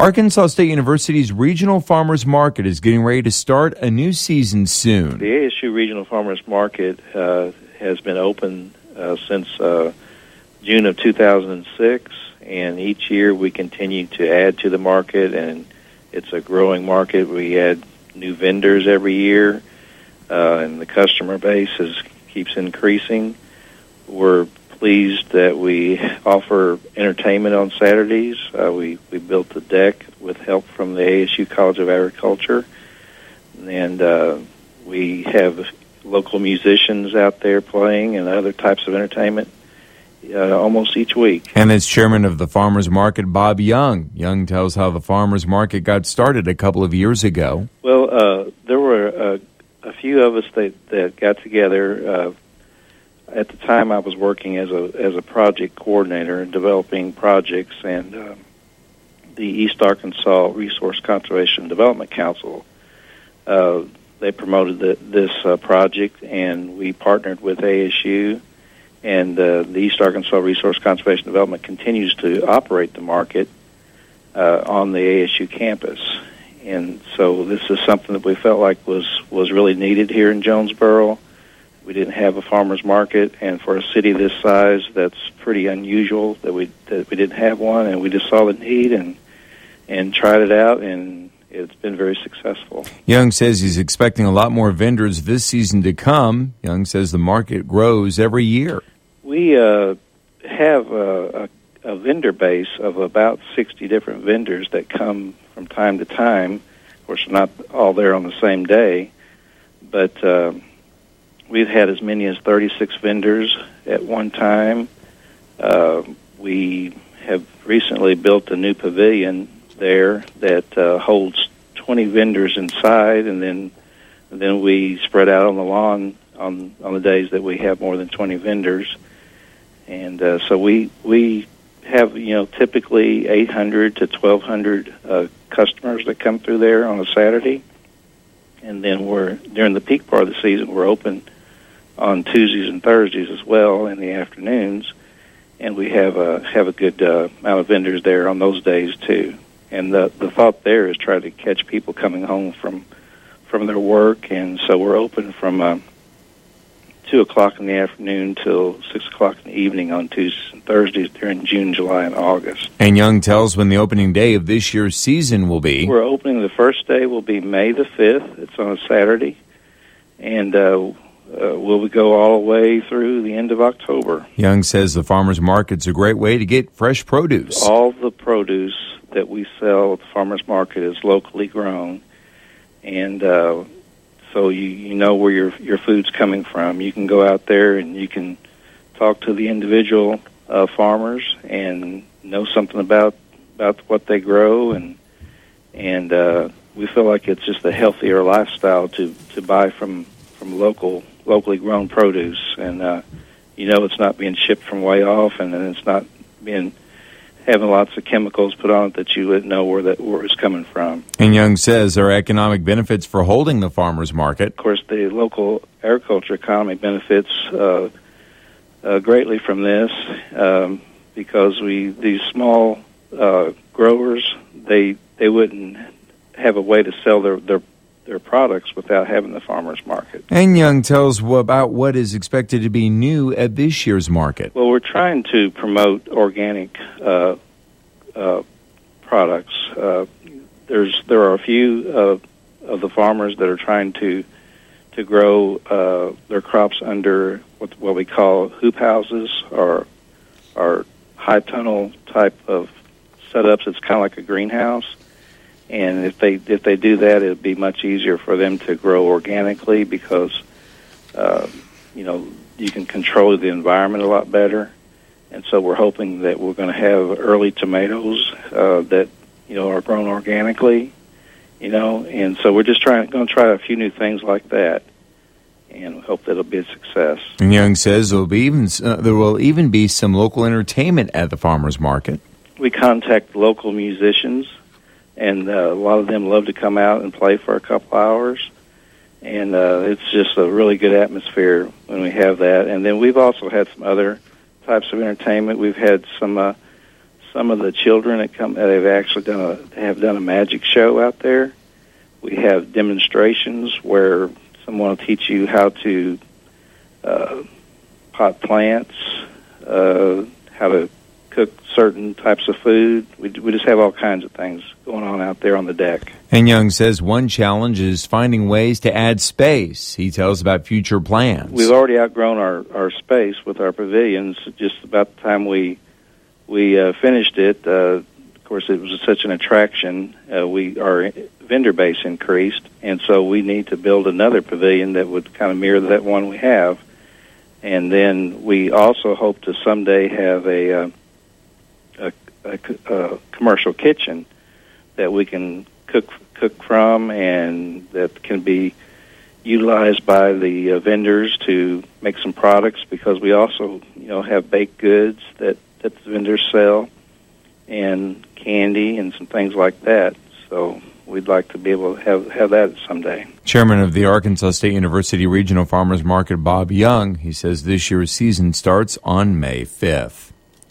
Arkansas State University's Regional Farmers Market is getting ready to start a new season soon. The ASU Regional Farmers Market has been open since June of 2006, and each year we continue to add to the market, and it's a growing market. We add new vendors every year, and the customer base keeps increasing. We're pleased that we offer entertainment on Saturdays. We built the deck with help from the ASU College of Agriculture, and we have local musicians out there playing and other types of entertainment almost each week. And as chairman of the Farmers Market, Bob Young. Young tells how the Farmers Market got started a couple of years ago. Well, there were a few of us that got together. At the time, I was working as a project coordinator and developing projects, and the East Arkansas Resource Conservation Development Council, they promoted this project, and we partnered with ASU, and the East Arkansas Resource Conservation Development continues to operate the market on the ASU campus. And so this is something that we felt like was really needed here in Jonesboro. We didn't have a farmer's market, and for a city this size, that's pretty unusual that we didn't have one, and we just saw the need and tried it out, and it's been very successful. Young says he's expecting a lot more vendors this season to come. Young says the market grows every year. We have a vendor base of about 60 different vendors that come from time to time. Of course, they're not all there on the same day, but we've had as many as 36 vendors at one time. We have recently built a new pavilion there that holds 20 vendors inside, and then we spread out on the lawn on the days that we have more than 20 vendors. And so we have, typically 800 to 1,200 customers that come through there on a Saturday. And then during the peak part of the season, we're open on Tuesdays and Thursdays as well in the afternoons, and we have a good amount of vendors there on those days too. And the thought there is try to catch people coming home from their work, and so we're open from 2 o'clock in the afternoon till 6 o'clock in the evening on Tuesdays and Thursdays during June, July, and August. And Young tells when the opening day of this year's season will be. We're opening, the first day will be May the 5th. It's on a Saturday, and we'll go all the way through the end of October. Young says the farmers market's a great way to get fresh produce. All the produce that we sell at the farmers market is locally grown, and so you know where your food's coming from. You can go out there and you can talk to the individual farmers and know something about what they grow, and we feel like it's just a healthier lifestyle to buy from locally grown produce, and it's not being shipped from way off, and then it's not having lots of chemicals put on it that you wouldn't know where it's coming from. And Young says there are economic benefits for holding the farmers market. Of course, the local agriculture economy benefits greatly from this because these small growers they wouldn't have a way to sell their products without having the farmers market. And Young tells about what is expected to be new at this year's market. Well, we're trying to promote organic products. There are a few of the farmers that are trying to grow their crops under what we call hoop houses or high tunnel type of setups. It's kind of like a greenhouse. And if they do that, it'd be much easier for them to grow organically because, you can control the environment a lot better. And so we're hoping that we're going to have early tomatoes that, are grown organically, And so we're just going to try a few new things like that and hope that it'll be a success. And Young says there will even be some local entertainment at the farmers market. We contact local musicians, and a lot of them love to come out and play for a couple hours, and it's just a really good atmosphere when we have that. And then we've also had some other types of entertainment. We've had some some of the children that come that have actually done a magic show out there. We have demonstrations where someone will teach you how to pot plants, how to cook certain types of food. We just have all kinds of things going on out there on the deck. And Young says one challenge is finding ways to add space. He tells about future plans. We've already outgrown our space with our pavilions. Just about the time we finished it, of course, it was such an attraction. Our vendor base increased, and so we need to build another pavilion that would kind of mirror that one we have. And then we also hope to someday have a commercial kitchen that we can cook from, and that can be utilized by the vendors to make some products, because we also have baked goods that the vendors sell, and candy and some things like that. So we'd like to be able to have that someday. Chairman of the Arkansas State University Regional Farmers Market, Bob Young, he says this year's season starts on May 5th.